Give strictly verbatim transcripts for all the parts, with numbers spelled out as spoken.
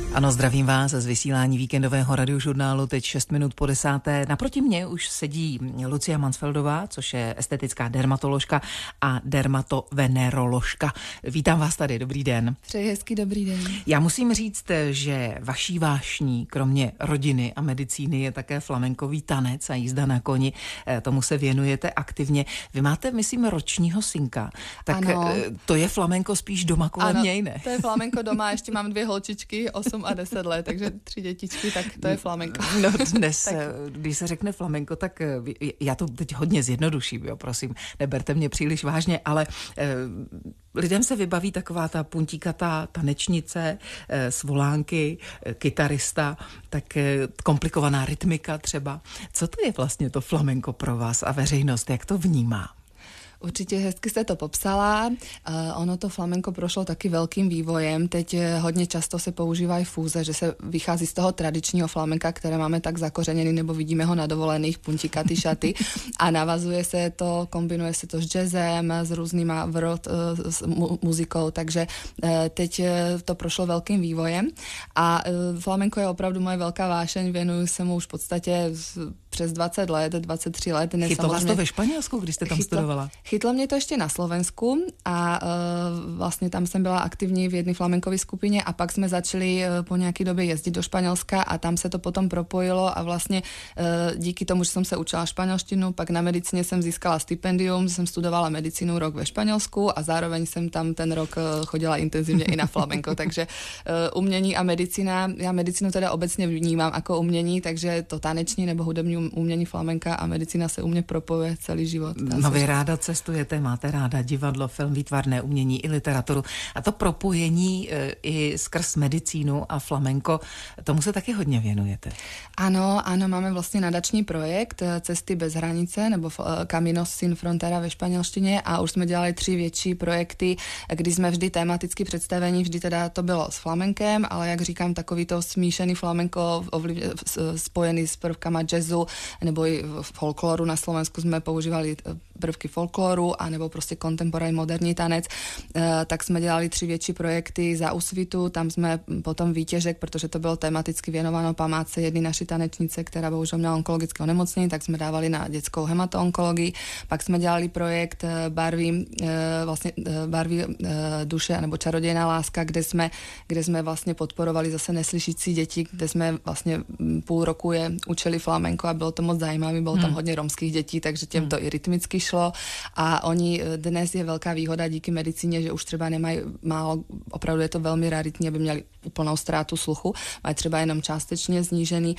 Ano, zdravím vás z vysílání víkendového radiožurnálu, teď šest minut po desáté. Naproti mně už sedí Lucie Mansfeldová, což je estetická dermatoložka a dermatoveneroložka. Vítám vás tady, dobrý den. Přeji hezký dobrý den. Já musím říct, že vaší vášní, kromě rodiny a medicíny, je také flamenkový tanec a jízda na koni. Tomu se věnujete aktivně. Vy máte, myslím, ročního synka. Tak ano. To je flamenko spíš doma kolem ano, něj, ne? To je flamenko doma, ještě mám dvě holčičky, osm a deset let, takže tři dětičky, tak to je flamenko. No dnes, když se řekne flamenko, tak já to teď hodně zjednoduším, jo, prosím, neberte mě příliš vážně, ale eh, lidem se vybaví taková ta puntíkatá tanečnice, eh, svolánky, eh, kytarista, tak eh, komplikovaná rytmika třeba. Co to je vlastně to flamenko pro vás a veřejnost, jak to vnímá? Určitě hezky jste to popsala. Uh, ono to flamenko prošlo taky velkým vývojem. Teď hodně často se používají fúze, že se vychází z toho tradičního flamenka, které máme tak zakořeněný, nebo vidíme ho na dovolených, puntíkaty šaty. A navazuje se to, kombinuje se to s jazzem, s různýma world, uh, s mu- muzikou, takže uh, teď to prošlo velkým vývojem. A uh, flamenko je opravdu moje velká vášeň, věnuju se mu už v podstatě přes dvacet let, dvacet tři let. Chytlo vás to ve Španělsku, když jste tam chytlo, studovala? Chytlo mě to ještě na Slovensku a uh, vlastně tam jsem byla aktivní v jedné flamenkové skupině a pak jsme začali uh, po nějaké době jezdit do Španělska a tam se to potom propojilo a vlastně uh, díky tomu, že jsem se učila španělštinu, pak na medicíně jsem získala stipendium, jsem studovala medicínu rok ve Španělsku a zároveň jsem tam ten rok uh, chodila intenzivně i na flamenko, takže uh, umění a medicína, já medicínu teda obecně vnímám jako umění, takže to taneční nebo hudební umění flamenka a medicína se u mě propojuje celý život. No vy ráda cestujete, máte ráda divadlo, film, výtvarné umění i literaturu a to propojení e, i skrz medicínu a flamenko, tomu se taky hodně věnujete. Ano, ano, máme vlastně nadační projekt Cesty bez hranice nebo Caminos sin frontera ve španělštině a už jsme dělali tři větší projekty, kdy jsme vždy tematicky představení, vždy teda to bylo s flamenkem, ale jak říkám, takový to smíšený flamenko ovliv, spojený s prvkama jazzu nebo i v folkloru. Na Slovensku jsme používali prvky folkloru a nebo prostě kontemporální moderní tanec, e, tak jsme dělali tři větší projekty za Úsvitu, tam jsme potom výtěžek, protože to bylo tematicky věnováno památce jedné naší tanečnice, která bohužel měla onkologické onemocnění, tak jsme dávali na dětskou hematoonkologii, pak jsme dělali projekt Barvy, e, vlastně e, Barvy e, duše nebo čarodějná láska, kde jsme, kde jsme vlastně podporovali zase neslyšící děti, kde jsme vlastně půl roku je učili flamenko a bylo to moc zajímavé, bylo tam hmm. hodně romských dětí, takže těm to hmm. i rytmicky šlo a oni dnes je velká výhoda díky medicíně, že už třeba nemají málo, opravdu je to velmi raritní, aby měli úplnou ztrátu sluchu, mají třeba jenom částečně znížený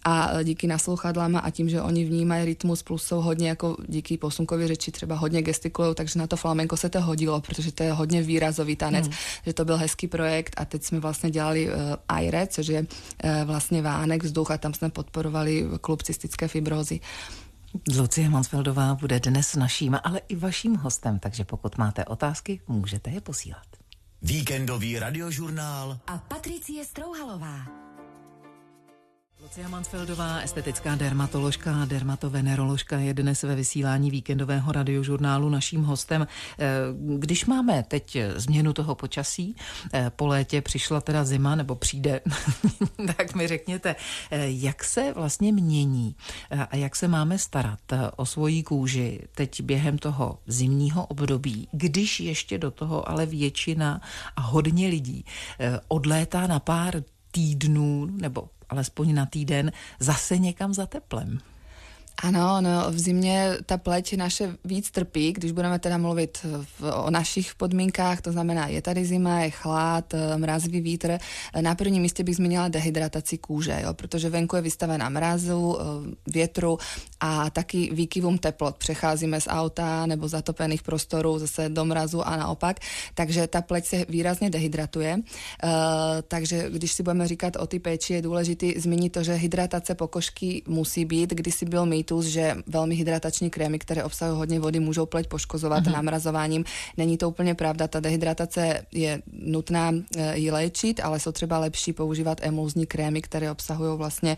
a díky naslouchadlám a tím, že oni vnímají rytmus, plus jsou hodně jako díky posunkové řeči třeba hodně gestikulujou, takže na to flamenko se to hodilo, protože to je hodně výrazový tanec, hmm. že to byl hezký projekt a teď jsme vlastně dělali uh, Aire, což je uh, vlastně vánek vzduch a tam jsme podporovali klub cystické fibrózy. Lucie Mansfeldová bude dnes naším, ale i vaším hostem, takže pokud máte otázky, můžete je posílat. Víkendový radiožurnál a Patricie Strouhalová. Lucie Mansfeldová, estetická dermatoložka a dermatoveneroložka, je dnes ve vysílání víkendového radiožurnálu naším hostem. Když máme teď změnu toho počasí, po létě přišla teda zima, nebo přijde, tak mi řekněte, jak se vlastně mění a jak se máme starat o svoji kůži teď během toho zimního období, když ještě do toho ale většina a hodně lidí odlétá na pár týdnů nebo alespoň na týden zase někam za teplem. Ano, no, v zimě ta pleť naše víc trpí, když budeme teda mluvit v, o našich podmínkách, to znamená, je tady zima, je chlad, mrazivý vítr. Na prvním místě bych zmínila dehydrataci kůže, jo, protože venku je vystavená mrazu, větru a taky výkyvům teplot. Přecházíme z auta nebo zatopených prostorů zase do mrazu a naopak, takže ta pleť se výrazně dehydratuje. Uh, takže když si budeme říkat o ty péči, je důležité zmínit to, že hydratace pokožky musí být, kdysi byl mýtus, mýtus, že velmi hydratační krémy, které obsahují hodně vody, můžou pleť poškozovat uh-huh. namrazováním. Není to úplně pravda. Ta dehydratace je nutná ji léčit, ale jsou třeba lepší používat emulzní krémy, které obsahují vlastně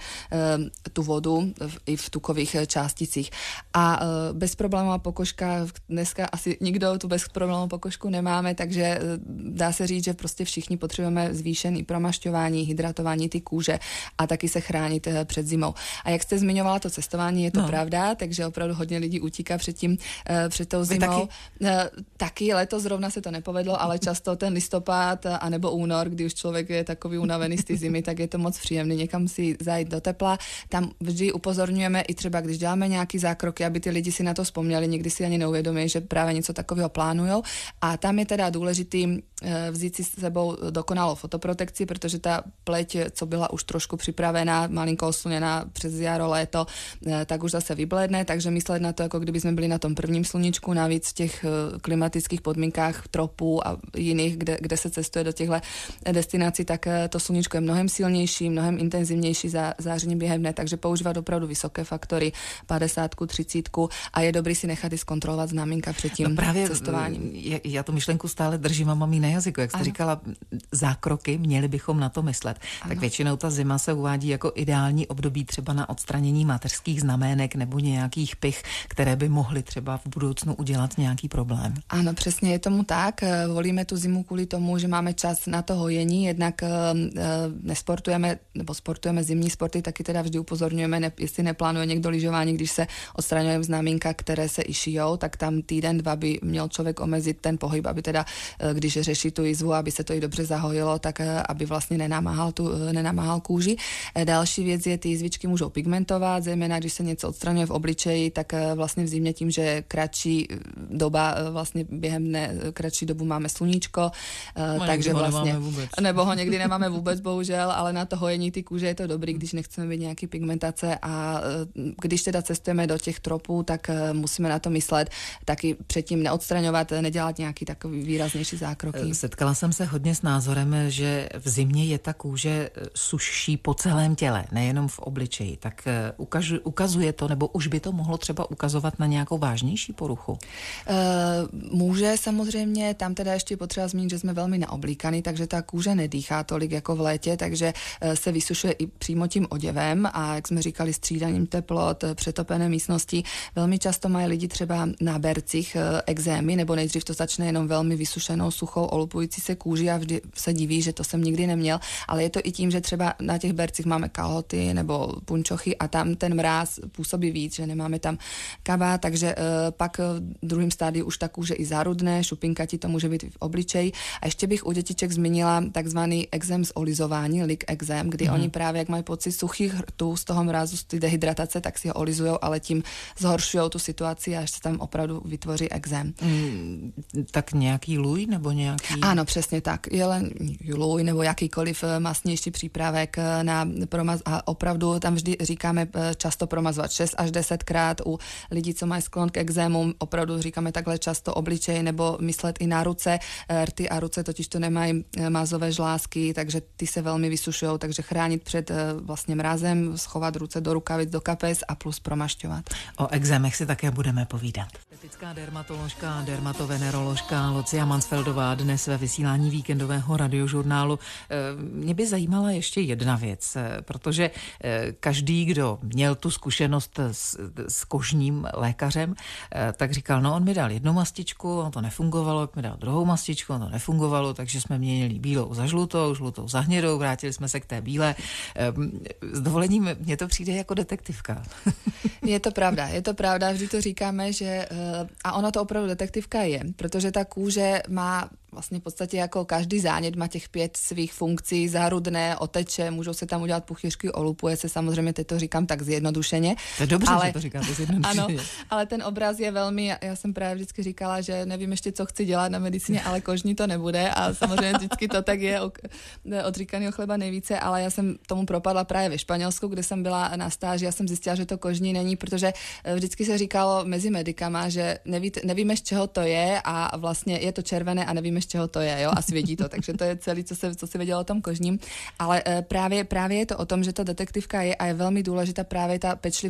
tu vodu i v tukových částicích. A bezproblémová pokožka, dneska asi nikdo tu bezproblémovou pokožku nemáme, takže dá se říct, že prostě všichni potřebujeme zvýšený promašťování, hydratování ty kůže a taky se chránit před zimou. A jak jste zmiňovala to cestování, je to no. pravda, takže opravdu hodně lidí utíká před tím, před tou zimou. Taky? taky letos zrovna se to nepovedlo, ale často ten listopad anebo únor, kdy už člověk je takový unavený z té zimy, tak je to moc příjemný někam si zajít do tepla. Tam vždy upozorňujeme i třeba, když děláme nějaký zákroky, aby ty lidi si na to vzpomněli, někdy si ani neuvědomí, že právě něco takového plánujou. A tam je teda důležitý vzít si s sebou dokonalou fotoprotekci, protože ta pleť, co byla už trošku připravená, malinko osluněná přes jaro, léto, tak už zase vybledne, takže myslet na to, jako kdyby jsme byli na tom prvním sluníčku, navíc v těch klimatických podmínkách tropů a jiných, kde, kde se cestuje do těchto destinací, tak to sluníčko je mnohem silnější, mnohem intenzivnější zá, záření během dne, takže používat opravdu vysoké faktory, padesátku, třicítku a je dobrý si nechat i zkontrolovat znamínka před tím no právě cestováním. Já tu myšlenku stále držím a mám ji na jazyku, jak jste ano. říkala, zákroky, měli bychom na to myslet. Ano. Tak většinou ta zima se uvádí jako ideální období třeba na odstranění mateřských znamének nebo nějakých pich, které by mohly třeba v budoucnu udělat nějaký problém. Ano, přesně je tomu tak. Volíme tu zimu kvůli tomu, že máme čas na to hojení, jednak uh, nesportujeme, nebo sportujeme zimní sporty, taky teda vždy upozorňujeme, ne, jestli neplánuje někdo lyžování, když se odstraňuje znamínka, které se i šijou, tak tam týden, dva by měl člověk omezit ten pohyb, aby teda, když řeší tu jizvu, aby se to i dobře zahojilo, tak aby vlastně nenamáhal, tu, nenamáhal kůži. Další věc je, ty jizvičky můžou pigmentovat, zejména když se něco odstraňuje v obličeji, tak vlastně v zimě tím, že kratší doba, vlastně během dne kratší dobu máme sluníčko, no, takže vlastně, nebo ho někdy nemáme vůbec, bohužel, ale na to hojení ty kůže je to dobrý, když nechceme být nějaký pigmentace a když teda cestujeme do těch tropů, tak musíme na to myslet, taky předtím neodstraňovat, nedělat nějaký takový výraznější zákroky. Setkala jsem se hodně s názorem, že v zimě je ta kůže sušší po celém těle, nejenom v obličeji. Tak ukažu, ukazuje to, nebo už by to mohlo třeba ukazovat na nějakou vážnější poruchu? Může samozřejmě, tam teda ještě potřeba zmínit, že jsme velmi naoblíkaný, takže ta kůže nedýchá tolik jako v létě, takže se vysušuje i přímo tím oděvem a jak jsme říkali, střídaním teplot, přetopené místnosti. Velmi často mají lidi třeba na bercích ekzémy, nebo nejdřív to začne jenom velmi vysušenou, suchou, olupující se kůži a vždy se diví, že to jsem nikdy neměl, ale je to i tím, že třeba na těch bercích máme kalhoty nebo punčochy a tam ten mráz působí víc, že nemáme tam kabát, takže uh, pak v druhém stádiu už ta kůže i zárudné, šupinkati to může být v obličeji. A ještě bych u dětiček zmínila takzvaný exém z olizování, lik exém, kdy mm. oni právě, jak mají pocit suchých hrtů z toho mrázu, z té dehydratace, tak si ho olizujou, ale tím zhoršují tu situaci a až se tam opravdu vytvoří exém. Mm, tak nějaký lůj nebo nějaký... Ano, přesně tak. Jelen, lůj nebo jakýkoliv masnější přípravek na promaz... A opravdu tam vždy říkáme často promazovat šest až deset krát. U lidí, co mají sklon k exému, opravdu říkáme takhle často obličej nebo myslet i na ruce. Rty a ruce totiž to nemají mázové žlázky, takže ty se velmi vysušují, takže chránit před vlastně mrazem, schovat ruce do rukavic, do kapes a plus promašťovat. O exémech si také budeme povídat. Estetická dermatoložka, dermatoveneroložka Lucia Mansfeldová dnes ve vysílání víkendového radiožurnálu. Mě by zajímala ještě jedna věc, protože každý, kdo měl tu zkušenost s, s kožním lékařem, tak říkal, no on mi dal jednu mastičku, on to nefungovalo, mi dal druhou mastičku, on to nefungovalo, takže jsme měnili bílou za žlutou, žlutou za hnědou, vrátili jsme se k té bílé. S dovolením mně to přijde jako detektivka. Je to pravda, je to pravda, vždy to říkáme, že a ono to opravdu detektivka je, protože ta kůže má vlastně v podstatě jako každý zánět má těch pět svých funkcí, zárudné, oteče, můžou se tam udělat puchýřky, olupuje se, samozřejmě teď to říkám tak zjednodušeně. To je dobře, ale, že to říkáte zjednodušeně. Ano, ale ten obraz je velmi, já jsem právě vždycky říkala, že nevím ještě, co chci dělat na medicíně, ale kožní to nebude a samozřejmě vždycky to tak je od říkaného chleba nejvíce, ale já jsem tomu propadla právě ve Španělsku, kde jsem byla na stáži, já jsem zjistila, že to kožní není, protože vždycky se říkalo mezi medikama, že neví, nevíme, z čeho to je a vlastně je to červené a nevíme, z čeho to je, jo, asi vědí to, takže to je celý, co se, co se vědělo o tom kožním, ale právě, právě je to o tom, že to detektivka je a je velmi důležitá právě ta pečlivá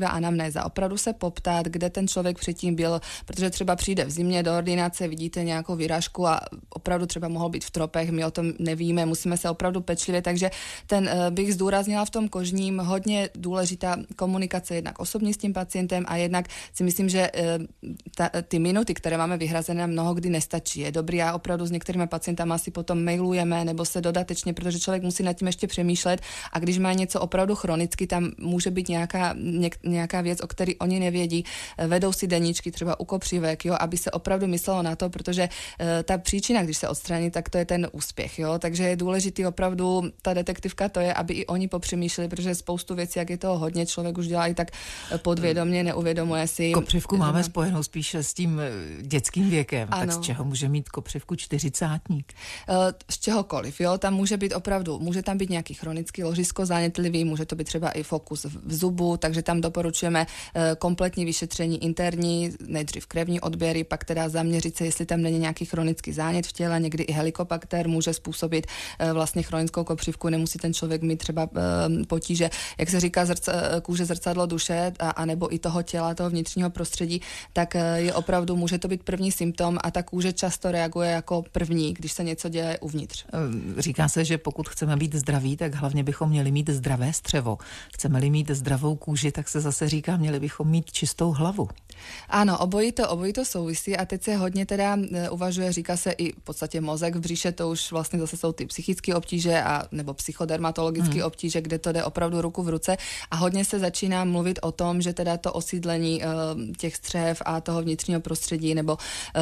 pečlivá anamnéza. Opravdu se poptat, kde ten člověk předtím byl, protože třeba přijde v zimě do ordinace, vidíte nějakou výražku a opravdu třeba mohl být v tropech, my o tom nevíme, musíme se opravdu pečlivě, takže ten bych zdůraznila v tom kožním hodně důležitá komunikace jednak osobně s tím pacientem a jednak si myslím, že ta, ty minuty, které máme vyhrazené, mnoho kdy nestačí. Je dobrý a opravdu s některými pacientama si potom mailujeme nebo se dodatečně, protože člověk musí nad tím ještě přemýšlet a když má něco opravdu chronicky, tam může být nějaká, něk, nějaká věc, o které oni nevědí, vedou si deníčky třeba u kopřivek, jo, aby se opravdu myslelo na to, protože uh, ta příčina, když se odstraní, tak to je ten úspěch, jo, takže je důležitý opravdu, ta detektivka to je, aby i oni popřemýšleli, protože spoustu věcí, jak je toho hodně, člověk už dělá i tak podvědomě, neuvědomuje si. Kopřivku máme spojenou spíše s tím dětským věkem, ano. Tak z čeho může mít kopřivku čtyřicátník? Uh, z čehokoliv, jo, tam může být opravdu, může tam být nějaký chronický ložisko zánětlivý, může to být třeba i fokus v zubu, takže tam doporučujeme uh, kompletní vyšetření interní, nejdřív krevní odběry, pak teda zaměřit se, jestli tam není nějaký chronický zánět v těle, někdy i helikobakter může způsobit uh, vlastně chronickou kopřivku, nemusí ten člověk mít třeba uh, potíže, jak se říká, zrc, kůže zrcadlo duše, a, a nebo i toho těla, toho vnitřního prostředí, tak uh, je opravdu, může to být první symptom a ta kůže často reaguje jako první, když se něco děje uvnitř. Říká se, že pokud chceme být zdraví, tak hlavně bychom měli mít zdravé střevo. Chceme-li mít zdravou kůži, tak se zase říká, měli bychom mít čistou hlavu. Ano, obojí to, obojí to souvisí a teď se hodně teda uvažuje, říká se i v podstatě mozek v břiše, to už vlastně zase jsou ty psychické obtíže a nebo psychodermatologické hmm. obtíže, kde to jde opravdu ruku v ruce a hodně se začíná mluvit o tom, že teda to osídlení uh, těch střev a toho vnitřního prostředí, nebo uh,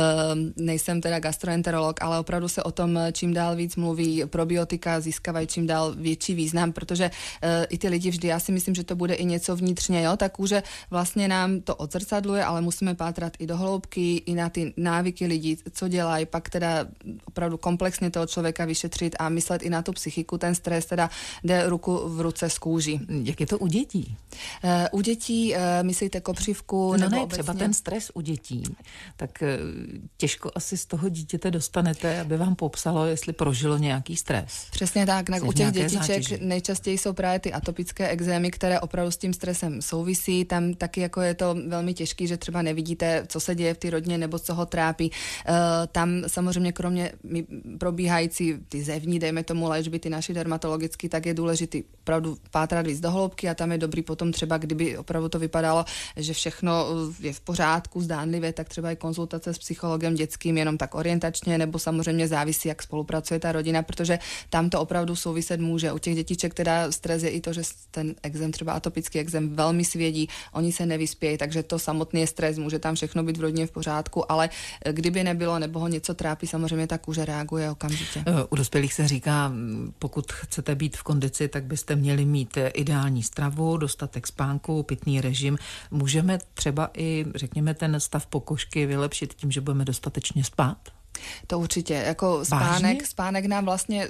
nejsem teda gastroenterolog, ale opravdu se o tom čím dál víc mluví, probiotika získávají čím dál větší význam, protože uh, i ty lidi vždy, já si myslím, že to bude i něco vnitřně, jo, tak už vlastně nám to odzrcadluje, ale musíme pátrat i do hloubky, i na ty návyky lidí, co dělají, pak teda opravdu komplexně toho člověka vyšetřit a myslet i na tu psychiku, ten stres teda jde ruku v ruce s kůží. Jak je to u dětí? Uh, u dětí uh, myslíte kopřivku? No nebo ne, obecně? třeba ten stres u dětí, tak uh, těžko asi z toho dítěte dostanete, aby vám popsalo, jestli prožilo nějaký stres. Přesně tak, na, u těch dětiček zátěži. Nejčastěji jsou právě ty atopické ekzémy, které opravdu s tím stresem souvisí, tam taky jako je to velmi těžký, že třeba nevidíte, co se děje v té rodině nebo co ho trápí. Uh, tam samozřejmě kromě probíhající ty zevní, dejme tomu léčby, ty naši dermatologicky, tak je důležitý opravdu pátrat víc do hloubky a tam je dobrý potom třeba, kdyby opravdu to vypadalo, že všechno je v pořádku, zdánlivě, tak třeba i konzultace s psychologem dětským jenom tak orientačně, nebo samozřejmě závisí, jak spolupracuje ta rodina, protože tam to opravdu souviset může. U těch dětiček teda stres je i to, že ten exém, třeba atopický exém, velmi svědí, oni se nevyspějí, takže to samotný je stres, může tam všechno být v rodině v pořádku, ale kdyby nebylo nebo ho něco trápí, samozřejmě ta kůže reaguje okamžitě. U dospělých se říká, pokud chcete být v kondici, tak byste měli mít ideální stravu, dostatek spánku, pitný režim. Můžeme třeba i, řekněme, ten stav pokožky vylepšit tím, že budeme dostatečně spát? To určitě, jako spánek, spánek nám vlastně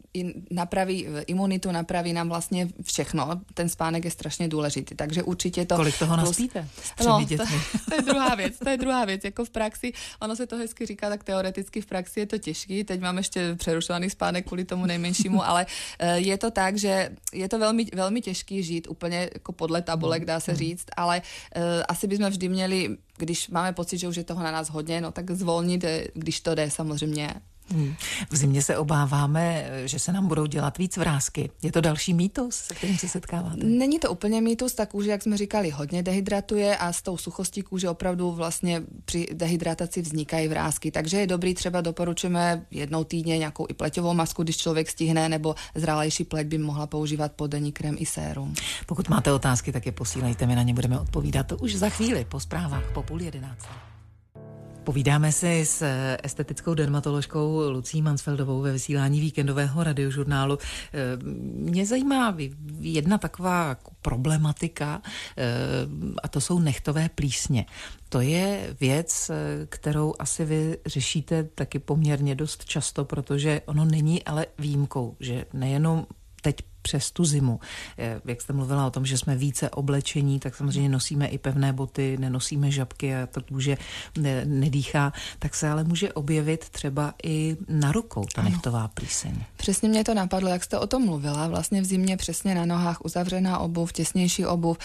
napraví imunitu, napraví nám vlastně všechno. Ten spánek je strašně důležitý, takže určitě to... Kolik toho plus... naspíte s třemi no, dětmi? To, to je druhá věc, to je druhá věc. Jako v praxi, ono se to hezky říká, tak teoreticky v praxi je to těžký. Teď mám ještě přerušovaný spánek kvůli tomu nejmenšímu, ale je to tak, že je to velmi, velmi těžký žít úplně jako podle tabulek, dá se říct, ale uh, asi bychom vždy měli, když máme pocit, že už je toho na nás hodně, no tak zvolnit, když to jde samozřejmě. Hmm. V zimě se obáváme, že se nám budou dělat víc vrásky. Je to další mýtus, se kterým se setkáváte? Není to úplně mýtus, ta kůže, jak jsme říkali, hodně dehydratuje a s tou suchostí kůže opravdu vlastně při dehydrataci vznikají vrásky. Takže je dobrý, třeba doporučujeme jednou týdně nějakou i pleťovou masku, když člověk stihne, nebo zralejší pleť by mohla používat poddenní krém i sérum. Pokud máte otázky, tak je posílejte, my na ně budeme odpovídat už za chvíli po zprávách po půl jedenácté. Povídáme si s estetickou dermatoložkou Lucí Mansfeldovou ve vysílání víkendového radiožurnálu. Mě zajímá jedna taková problematika, a to jsou nechtové plísně. To je věc, kterou asi vy řešíte taky poměrně dost často, protože ono není ale výjimkou, že nejenom teď přes tu zimu. Jak jste mluvila o tom, že jsme více oblečení, tak samozřejmě nosíme i pevné boty, nenosíme žabky a to kůže nedýchá, tak se ale může objevit třeba i na rukou ta nechtová plíseň. Přesně mě to napadlo, jak jste o tom mluvila. Vlastně v zimě přesně na nohách uzavřená obuv, těsnější obuv.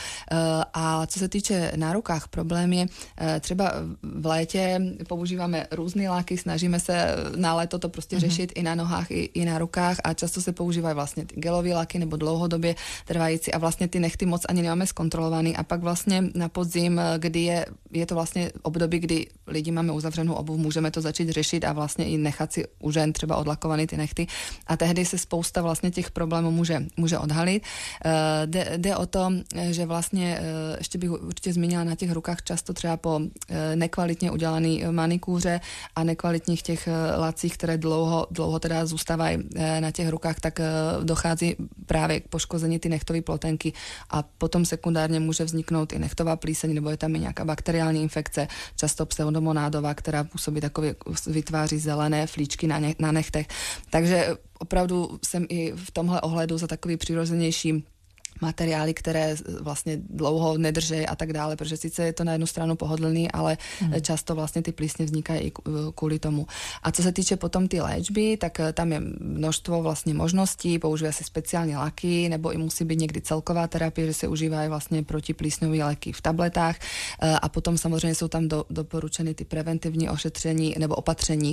A co se týče na rukách, problém je třeba v létě používáme různé láky, snažíme se na léto to prostě mm-hmm. řešit i na nohách, i, i na rukách a často se používají vlastně ty gelové láky nebo dlouhodobě trvající a vlastně ty nechty moc ani nemáme zkontrolovaný a pak vlastně na podzim, kdy je, je to vlastně období, kdy lidi máme uzavřenou obuv, můžeme to začít řešit a vlastně i nechat si u žen třeba odlakovaný ty nechty a tehdy se spousta vlastně těch problémů může, může odhalit. Jde, jde o to, že vlastně ještě bych určitě zmínila na těch rukách často třeba po nekvalitně udělaný manikúře a nekvalitních těch lacích, které dlouho, dlouho teda zůstávají na těch rukách, tak dochází právě k poškození ty nechtové plotenky a potom sekundárně může vzniknout i nechtová plíseň, nebo je tam i nějaká bakteriální infekce, často pseudomonádová, která působí takové, vytváří zelené flíčky na, ne, na nechtech. Takže opravdu jsem i v tomhle ohledu za takový přirozenější materiály, které vlastně dlouho nedrží a tak dále, protože sice je to na jednu stranu pohodlný, ale hmm. často vlastně ty plísně vznikají i kvůli tomu. A co se týče potom ty léčby, tak tam je množstvo vlastně možností, používá se speciální léky, nebo i musí být někdy celková terapie, že se užívají vlastně protiplísňové léky v tabletách a potom samozřejmě jsou tam do, doporučeny ty preventivní ošetření nebo opatření,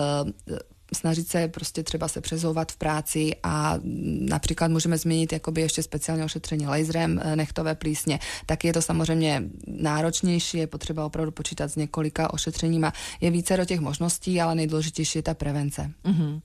snažit se prostě třeba se přezouvat v práci a například můžeme zmínit jakoby ještě speciální ošetření laserem nechtové plísně, tak je to samozřejmě náročnější, je potřeba opravdu počítat s několika ošetřeníma. Je více do těch možností, ale nejdůležitější je ta prevence. Mm-hmm.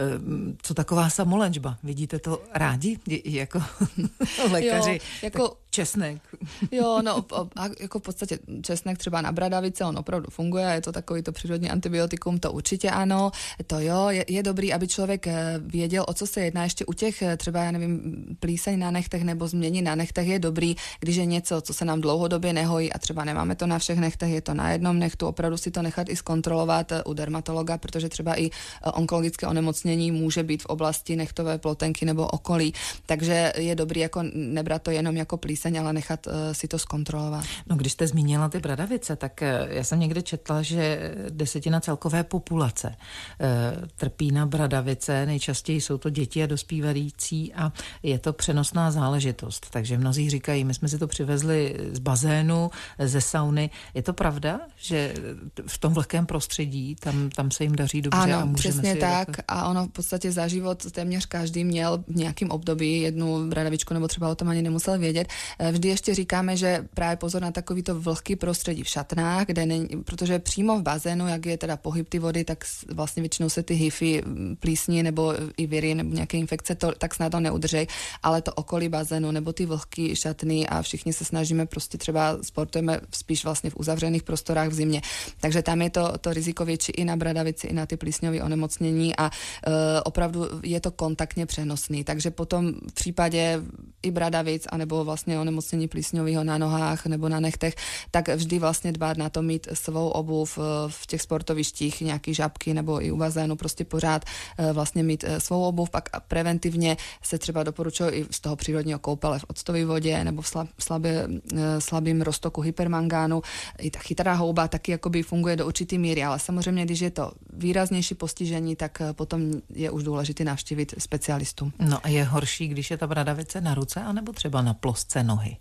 Co taková samoléčba? Vidíte to rádi? Jako lékaři? Jo, jako česnek. Jo, no a jako v podstatě česnek třeba na bradavice, on opravdu funguje, je to takový to přírodní antibiotikum, to určitě ano, to jo, je, je dobrý, aby člověk věděl, o co se jedná. Ještě u těch třeba, já nevím, plíseň na nechtech nebo změní na nechtech je dobrý, když je něco, co se nám dlouhodobě nehojí a třeba nemáme to na všech nechtech, je to na jednom nechtu, opravdu si to nechat i zkontrolovat u dermatologa, protože třeba i onkologické onemocnění může být v oblasti nechtové plotenky nebo okolí, takže je dobrý jako nebrat to jenom jako plíseň, ale nechat uh, si to zkontrolovat. No, když jste zmínila ty bradavice, tak uh, já jsem někde četla, že desetina celkové populace uh, trpí na bradavice, nejčastěji jsou to děti a dospívající a je to přenosná záležitost. Takže mnozí říkají, my jsme si to přivezli z bazénu, ze sauny. Je to pravda, že v tom vlhkém prostředí tam, tam se jim daří dobře? Ano, a můžeme přesně si tak takhle... a ono v podstatě za život téměř každý měl v nějakém období jednu bradavičku nebo třeba o tom ani nemusel vědět. Vždy ještě říkáme, že právě pozor na takovýto vlhký prostředí v šatnách, kde není, protože přímo v bazénu, jak je teda pohyb ty vody, tak vlastně většinou se ty hyfy, plísni nebo i viry nebo nějaké infekce, to, tak snad to neudržej, ale to okolí bazénu nebo ty vlhký šatny a všichni se snažíme prostě třeba sportujeme spíš vlastně v uzavřených prostorách v zimě. Takže tam je to, to riziko větší i na bradavici, i na ty plísňové onemocnění a uh, opravdu je to kontaktně přenosný. Takže potom v případě i bradavic, anebo vlastně onemocnění plísňového na nohách nebo na nechtech, tak vždy vlastně dbát na to mít svou obuv v těch sportovištích, nějaký žabky nebo i u bazénu, prostě pořád vlastně mít svou obuv, pak preventivně se třeba doporučuje i z toho přírodního koupele v octové vodě nebo v slab, slabě, slabým roztoku hypermangánu. I ta chytrá houba taky jakoby funguje do určitý míry, ale samozřejmě, když je to výraznější postižení, tak potom je už důležité navštívit specialistu. No a je horší, když je ta bradavice na ruce, anebo třeba na plosce nohy?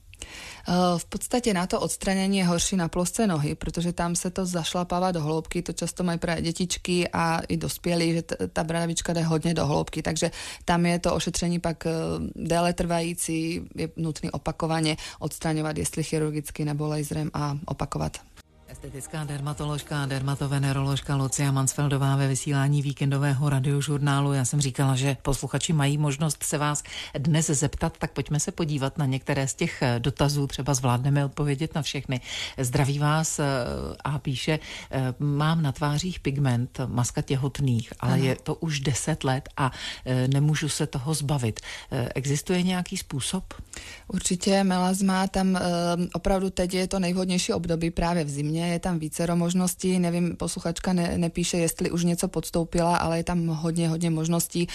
V podstatě na to odstranění je horší na plosce nohy, protože tam se to zašlapává do hloubky, to často mají právě dětičky a i dospělí, že t- ta bradavička jde hodně do hloubky, takže tam je to ošetření pak déle trvající, je nutné opakovaně odstraňovat, jestli chirurgicky nebo laserem a opakovat. Estetická dermatoložka a dermatoveneroložka Lucia Mansfeldová ve vysílání víkendového radiožurnálu. Já jsem říkala, že posluchači mají možnost se vás dnes zeptat, tak pojďme se podívat na některé z těch dotazů, třeba zvládneme odpovědět na všechny. Zdraví vás a píše, mám na tvářích pigment, maska těhotných, ale ano. Je to už deset let a nemůžu se toho zbavit. Existuje nějaký způsob? Určitě melasma, tam opravdu teď je to nejvhodnější období právě v zimě, nie, je tam vícero možností, nevím, posluchačka ne, nepíše, jestli už něco podstoupila, ale je tam hodně, hodně možností,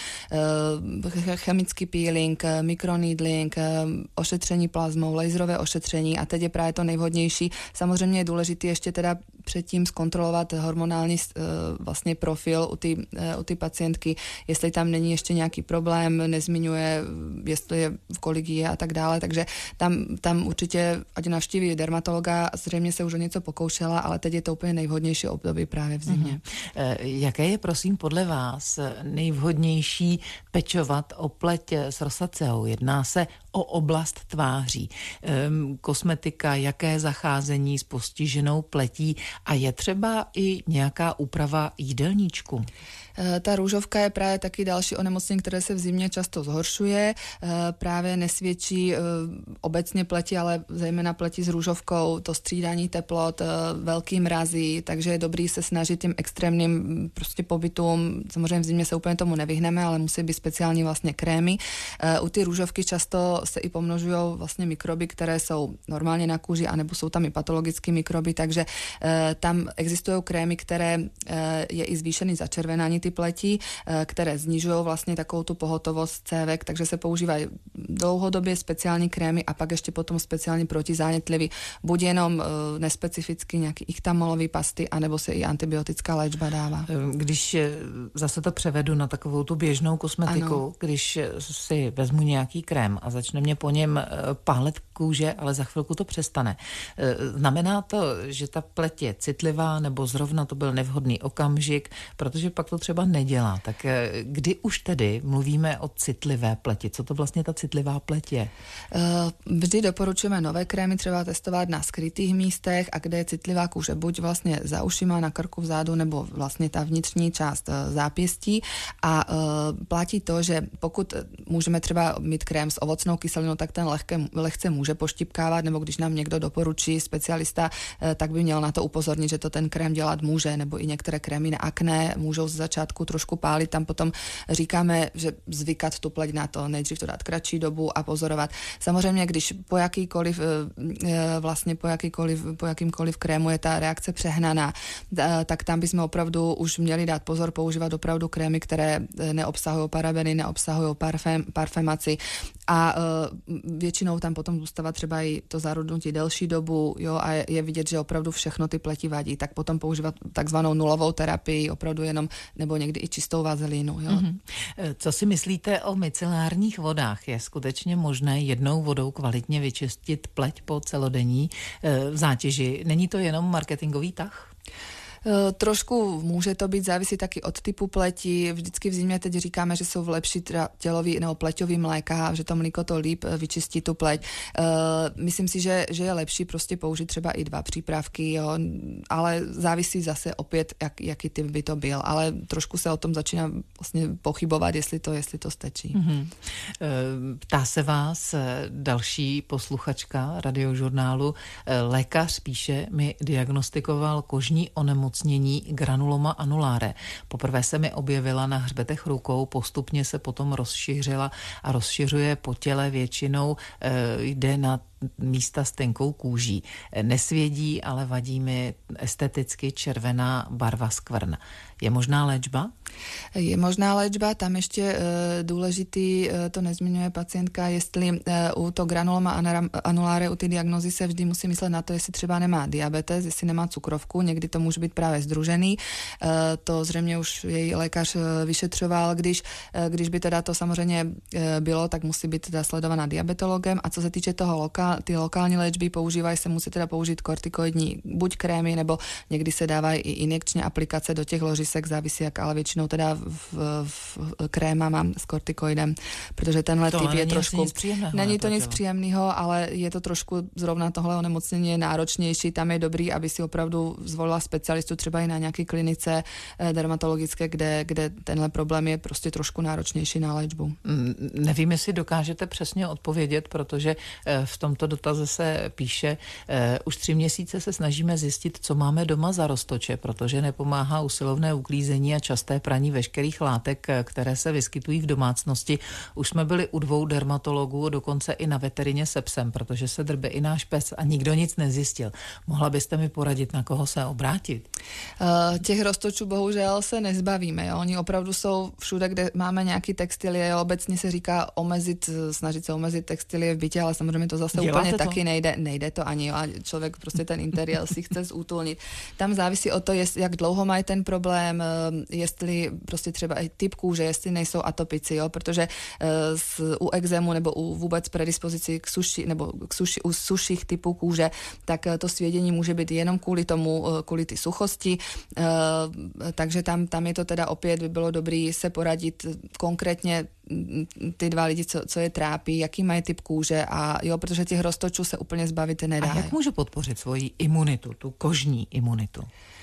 chemický peeling, mikroneedling, ošetření plazmou, laserové ošetření a teď je právě to nejvhodnější. Samozřejmě je důležité ještě teda předtím zkontrolovat hormonální vlastně profil u ty, u ty pacientky, jestli tam není ještě nějaký problém, nezmiňuje, jestli je v kolik je a tak dále, takže tam, tam určitě, ať navštíví dermatologa, zřejmě se už o něco pokoušela, ale teď je to úplně nejvhodnější období právě v zimě. Mm-hmm. Jaké je, prosím, podle vás nejvhodnější pečovat o pleť s rosaceou? Jedná se o oblast tváří. Ehm, kosmetika, jaké zacházení s postiženou pletí a je třeba i nějaká úprava jídelníčku? Ta růžovka je právě taky další onemocnění, které se v zimě často zhoršuje. Právě nesvědčí obecně pleti, ale zejména pleti s růžovkou, to střídání teplot, velký mrazy, takže je dobrý se snažit tím extrémním prostě pobytům. Samozřejmě v zimě se úplně tomu nevyhneme, ale musí být speciální vlastně krémy. U ty růžovky často se i pomnožují vlastně mikroby, které jsou normálně na kůži, anebo jsou tam i patologické mikroby, takže tam existují krémy, které je i zvýšený začervenání ty pleti, které znižují vlastně takovou tu pohotovost cévek, takže se používají dlouhodobě speciální krémy a pak ještě potom speciální protizánětlivý, buď jenom nespecificky nějaký ichtamolový pasty, anebo se i antibiotická léčba dává. Když zase to převedu na takovou tu běžnou kosmetiku, ano. Když si vezmu nějaký krém a začne mě po něm pálet kůže, ale za chvilku to přestane. Znamená to, že ta pleť je citlivá, nebo zrovna to byl nevhodný okamžik, protože pak to třeba nedělá. Tak kdy už tedy mluvíme o citlivé pleti? Co to vlastně ta citlivá pleť je? Vždy doporučujeme nové krémy třeba testovat na skrytých místech a kde je citlivá kůže, buď vlastně za ušima, na krku, vzadu, nebo vlastně ta vnitřní část zápěstí. A platí to, že pokud můžeme třeba mít krém s ovocnou kyselinou, tak ten lehké, lehce může poštipkávat, nebo když nám někdo doporučí specialista, tak by měl na to upozornit, že to ten krém dělat může, nebo i některé krémy na akné můžou z začátku trošku pálit, tam potom říkáme, že zvykat tu pleť na to, nejdřív to dát kratší dobu a pozorovat. Samozřejmě, když po jakýkoliv vlastně po jakýkoliv, po jakýmkoliv krému je ta reakce přehnaná, tak tam bychom opravdu už měli dát pozor, používat opravdu krémy, které neobsahují parabeny, neobsahují parfém, parfémaci a většinou tam potom zůstává třeba i to zarudnutí delší dobu, jo, a je vidět, že opravdu všechno ty pleti vadí, tak potom používat takzvanou nulovou terapii, opravdu jenom, nebo někdy i čistou vazelínu. Jo. Mm-hmm. Co si myslíte o micelárních vodách? Je skutečně možné jednou vodou kvalitně vyčistit pleť po celodenní e, zátěži? Není to jenom marketingový tah? Trošku může to být, závisí taky od typu pleti. Vždycky v zimě teď říkáme, že jsou v lepší tělový nebo pleťový mléka, že to mlíko to líp vyčistí tu pleť. Myslím si, že, že je lepší prostě použít třeba i dva přípravky, jo, ale závisí zase opět, jak, jaký typ by to byl. Ale trošku se o tom začíná vlastně pochybovat, jestli to, jestli to stačí. Mm-hmm. Ptá se vás další posluchačka Radiožurnálu. Lékař píše, mi diagnostikoval kožní onemocnění granuloma annulare. Poprvé se mi objevila na hřbetech rukou, postupně se potom rozšířila a rozšiřuje po těle, většinou e, jde na místa s tenkou kůží. Nesvědí, ale vadí mi esteticky červená barva skvrn. Je možná léčba? Je možná léčba, tam ještě e, důležitý, e, to nezmiňuje pacientka, jestli e, u to granuloma annulare, u ty diagnózy se vždy musí myslet na to, jestli třeba nemá diabetes, jestli nemá cukrovku, někdy to může být právě združený. E, to zřejmě už její lékař e, vyšetřoval, když, e, když by teda to samozřejmě e, bylo, tak musí být teda sledovaná diabetologem. A co se týče toho lokál, ty lokální léčby používají, se musí teda použít kortikoidní buď krémy, nebo někdy se dávají i injekčně aplikace do těch ložisek, závisí jak, ale většinou teda v, v kréma mám s kortikoidem, protože tenhle typ je trošku... Není to nic příjemného, ale je to trošku zrovna tohle onemocnění je náročnější, tam je dobrý, aby si opravdu zvolila specialistu třeba i na nějaké klinice dermatologické, kde, kde tenhle problém je prostě trošku náročnější na léčbu. Nevím, jestli dokážete přesně odpovědět, protože v tom tomto dotaze se píše, eh, už tři měsíce se snažíme zjistit, co máme doma za roztoče, protože nepomáhá usilovné uklízení a časté praní veškerých látek, které se vyskytují v domácnosti. Už jsme byli u dvou dermatologů, dokonce i na veterině se psem, protože se drbe i náš pes a nikdo nic nezjistil. Mohla byste mi poradit, na koho se obrátit? Uh, těch roztočů bohužel se nezbavíme. Jo? Oni opravdu jsou všude, kde máme nějaký textilie. Obecně se říká omezit, snažit se omezit textilie v bytě, ale samozřejmě to zase Děláte úplně to? taky nejde. Nejde to ani. Jo? A člověk prostě ten interiér si chce zútulnit. Tam závisí o to, jest, jak dlouho mají ten problém, jestli prostě třeba i typ kůže, jestli nejsou atopici, jo? Protože uh, u exému nebo u vůbec predispozici k suši, nebo k suši, u suších typů kůže, tak to svědění může být jenom kvůli tomu, kvůli ty suchosti. Uh, takže tam, tam je to teda opět by bylo dobré se poradit konkrétně ty dva lidi, co, co je trápí, jaký mají typ kůže a jo, protože těch roztočů se úplně zbavit nedá. A jak můžu podpořit svoji imunitu, tu kožní imunitu?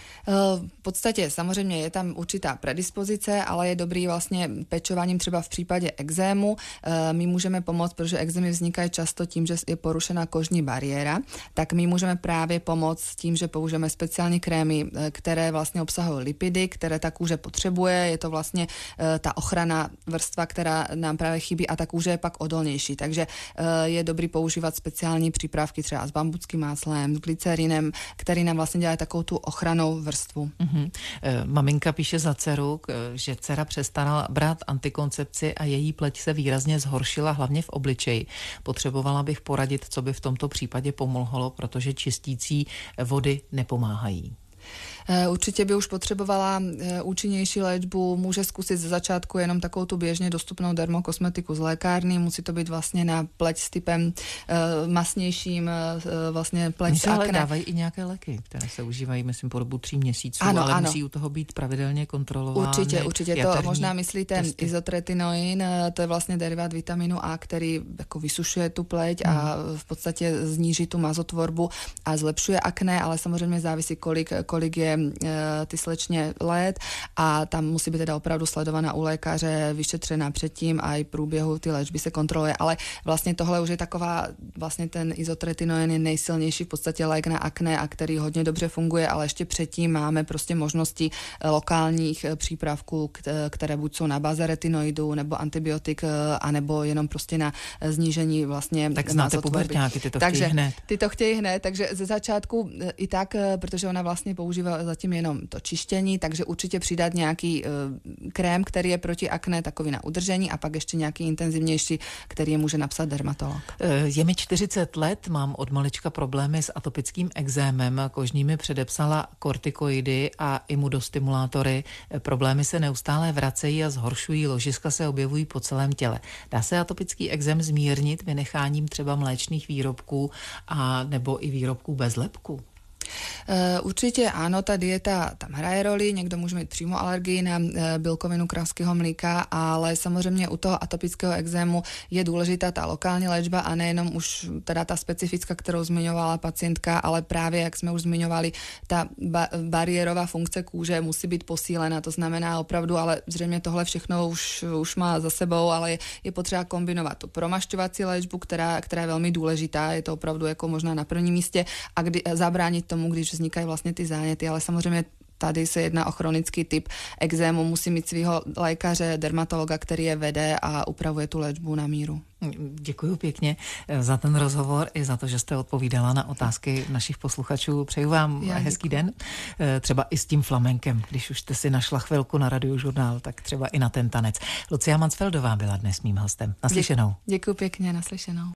V podstatě samozřejmě je tam určitá predispozice, ale je dobrý vlastně pečováním třeba v případě exému. My můžeme pomoct, protože exémy vznikají často tím, že je porušená kožní bariéra, tak my můžeme právě pomoct tím, že použijeme speciální krémy, které vlastně obsahují lipidy, které ta kůže potřebuje. Je to vlastně ta ochrana vrstva, která nám právě chybí a ta kůže je pak odolnější. Takže je dobrý používat speciální přípravky třeba s bambuckým máslem, s glycerinem, který nám vlastně dělá takovou tu ochranou vrstvu. Mm-hmm. Maminka píše za dceru, že dcera přestala brát antikoncepci a její pleť se výrazně zhoršila, hlavně v obličeji. Potřebovala bych poradit, co by v tomto případě pomohlo, protože čistící vody nepomáhají. Určitě by už potřebovala účinnější léčbu, může zkusit ze začátku jenom takovou tu běžně dostupnou dermokosmetiku z lékárny, musí to být vlastně na pleť s typem uh, masnějším, uh, vlastně pleť Oni s akné. Ale dávají i nějaké léky, které se užívají, myslím, po dobu tří měsíců, ano, ale ano. musí u toho být pravidelně kontrolovány. Určitě, určitě. Jaterní to možná myslíte testy. izotretinoin, to je vlastně derivát vitaminu A, který jako vysušuje tu pleť hmm. a v podstatě zníží tu mazotvorbu a zlepšuje akné, ale samozřejmě závisí, kolik, kolik je ty slečně let a tam musí být teda opravdu sledovaná u lékaře, vyšetřená předtím a i průběhu ty léčby se kontroluje, ale vlastně tohle už je taková, vlastně ten izotretinoin je nejsilnější v podstatě lék na akné a který hodně dobře funguje, ale ještě předtím máme prostě možnosti lokálních přípravků, které buď jsou na báze retinoidů nebo antibiotik, anebo jenom prostě na znížení vlastně tak znáte puberťáky, ty to takže chtějí hned. Ty to chtějí hned, takže ze začátku i tak, protože ona vlastně používá zatím jenom to čištění, takže určitě přidat nějaký uh, krém, který je proti akné, takový na udržení a pak ještě nějaký intenzivnější, který je může napsat dermatolog. Je mi čtyřicet let, mám od malička problémy s atopickým exémem, kožní mi předepsala kortikoidy a imunostimulátory. Problémy se neustále vracejí a zhoršují, ložiska se objevují po celém těle. Dá se atopický exém zmírnit vynecháním třeba mléčných výrobků a nebo i výrobků bez lepku? Uh, určitě ano, ta dieta tam hraje roli, někdo může mít přímo alergii na uh, bílkovinu kravského mlíka, ale samozřejmě u toho atopického exému je důležitá ta lokální léčba a nejenom už teda ta specifická, kterou zmiňovala pacientka, ale právě, jak jsme už zmiňovali, ta ba- bariérová funkce kůže musí být posílena, to znamená opravdu, ale zřejmě tohle všechno už, už má za sebou, ale je, je potřeba kombinovat tu promašťovací léčbu, která, která je velmi důležitá, je to opravdu jako možná na prvním místě a kdy, zabránit tomu, když vznikají vlastně ty záněty, ale samozřejmě tady se jedná o chronický typ exému, musí mít svého lékaře, dermatologa, který je vede a upravuje tu léčbu na míru. Děkuji pěkně za ten rozhovor i za to, že jste odpovídala na otázky našich posluchačů. Přeju vám Já hezký děkuji. den, třeba i s tím flamenkem, když už jste si našla chvilku na Radiožurnál, tak třeba i na ten tanec. Lucia Mansfeldová byla dnes mým hostem. Naslyšenou. Děkuji pěkně, naslyšenou.